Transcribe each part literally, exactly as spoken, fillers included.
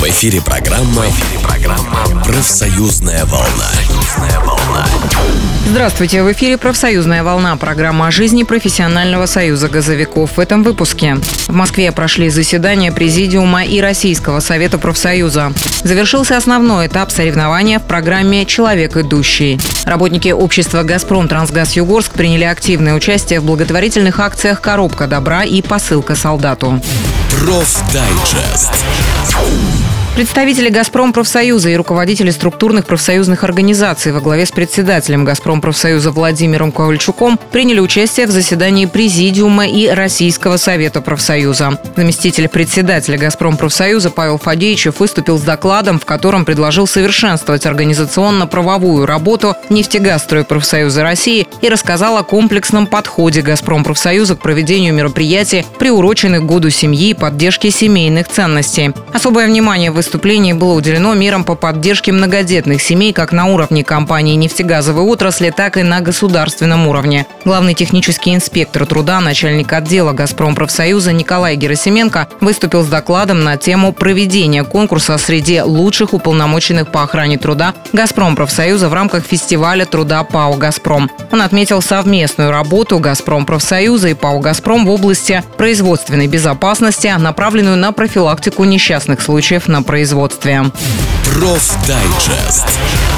В эфире программа, в эфире программа «Профсоюзная волна». Здравствуйте, в эфире «Профсоюзная волна», программа о жизни профессионального союза газовиков. В этом выпуске. В Москве прошли заседания Президиума и Российского совета профсоюза. Завершился основной этап соревнования в программе «Человек идущий». Работники общества «Газпром Трансгаз Югорск» приняли активное участие в благотворительных акциях «Коробка добра» и «Посылка солдату». Профдайджест. Представители «Газпром Профсоюза» и руководители структурных профсоюзных организаций во главе с председателем «Газпром Профсоюза» Владимиром Ковальчуком приняли участие в заседании Президиума и Российского совета профсоюза. Заместитель председателя «Газпром Профсоюза» Павел Фадеичев выступил с докладом, в котором предложил совершенствовать организационно-правовую работу нефтегазстройпрофсоюза России и рассказал о комплексном подходе «Газпром Профсоюза» к проведению мероприятий, приуроченных к Году семьи и поддержке семейных ценностей. Особое внимание в выступлении было уделено мерам по поддержке многодетных семей как на уровне компании нефтегазовой отрасли, так и на государственном уровне. Главный технический инспектор труда, начальник отдела «Газпром Профсоюза» Николай Герасименко выступил с докладом на тему проведения конкурса среди лучших уполномоченных по охране труда «Газпром Профсоюза» в рамках фестиваля труда ПАО «Газпром». Он отметил совместную работу «Газпром Профсоюза» и ПАО «Газпром» в области производственной безопасности, направленную на профилактику несчастных случаев на производстве. Профдайджест.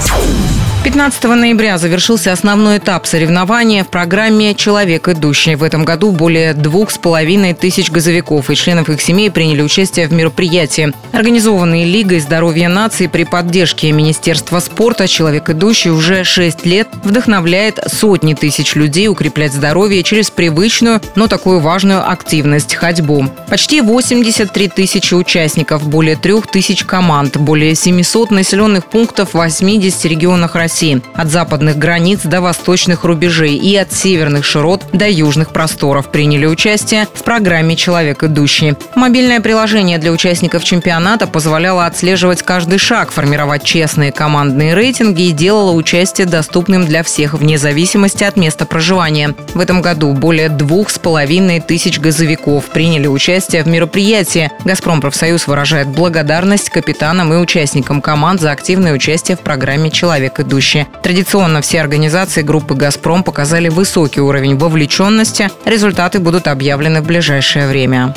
пятнадцатого ноября завершился основной этап соревнования в программе «Человек идущий». В этом году более двух с половиной тысяч газовиков и членов их семей приняли участие в мероприятии. Организованные Лигой здоровья нации при поддержке Министерства спорта «Человек идущий» уже шесть лет вдохновляет сотни тысяч людей укреплять здоровье через привычную, но такую важную активность – ходьбу. Почти восемьдесят три тысячи участников, более трех тысяч команд, более семисот населенных пунктов в восьмидесяти регионах России. От западных границ до восточных рубежей и от северных широт до южных просторов приняли участие в программе «Человек идущий». Мобильное приложение для участников чемпионата позволяло отслеживать каждый шаг, формировать честные командные рейтинги и делало участие доступным для всех вне зависимости от места проживания. В этом году более двух с половиной тысяч газовиков приняли участие в мероприятии. «Газпром Профсоюз» выражает благодарность капитанам и участникам команд за активное участие в программе «Человек идущий». Традиционно все организации группы «Газпром» показали высокий уровень вовлеченности. Результаты будут объявлены в ближайшее время.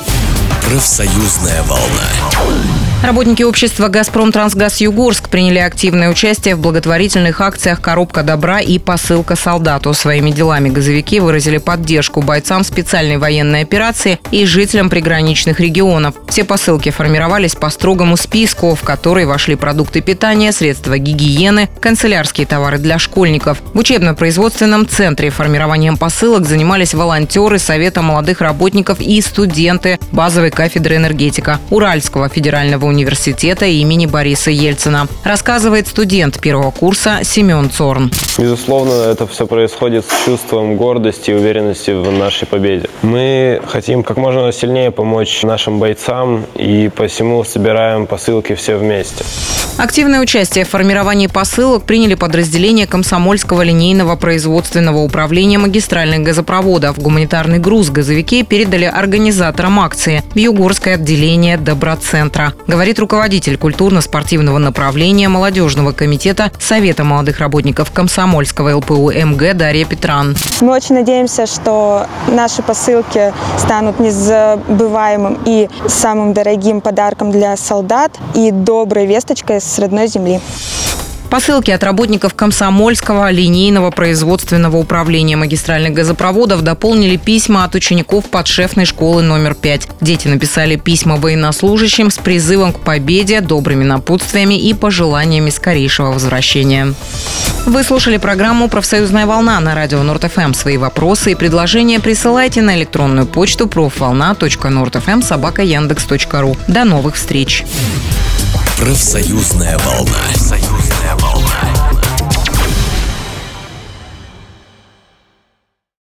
Профсоюзная волна. Работники общества «Газпром Трансгаз Югорск» приняли активное участие в благотворительных акциях «Коробка добра» и «Посылка солдату». Своими делами газовики выразили поддержку бойцам специальной военной операции и жителям приграничных регионов. Все посылки формировались по строгому списку, в который вошли продукты питания, средства гигиены, канцелярские товары для школьников. В учебно-производственном центре формированием посылок занимались волонтеры Совета молодых работников и студенты базовой кафедры энергетика Уральского федерального университета имени Бориса Ельцина. Рассказывает студент первого курса Семен Цорн. Безусловно, это все происходит с чувством гордости и уверенности в нашей победе. Мы хотим как можно сильнее помочь нашим бойцам и посему собираем посылки все вместе. Активное участие в формировании посылок приняли подразделения Комсомольского линейного производственного управления магистральных газопроводов. Гуманитарный груз газовики передали организаторам акции в Югорское отделение Доброцентра. Говорит руководитель культурно-спортивного направления молодежного комитета Совета молодых работников Комсомольского ЛПУ МГ Дарья Петран. Мы очень надеемся, что наши посылки станут незабываемым и самым дорогим подарком для солдат и доброй весточкой с родной земли. Посылки от работников Комсомольского линейного производственного управления магистральных газопроводов дополнили письма от учеников подшефной школы номер пять. Дети написали письма военнослужащим с призывом к победе, добрыми напутствиями и пожеланиями скорейшего возвращения. Вы слушали программу «Профсоюзная волна» на радио Норд-ФМ. Свои вопросы и предложения присылайте на электронную почту профволна точка норд-фм собака яндекс точка ру. До новых встреч! Профсоюзная волна.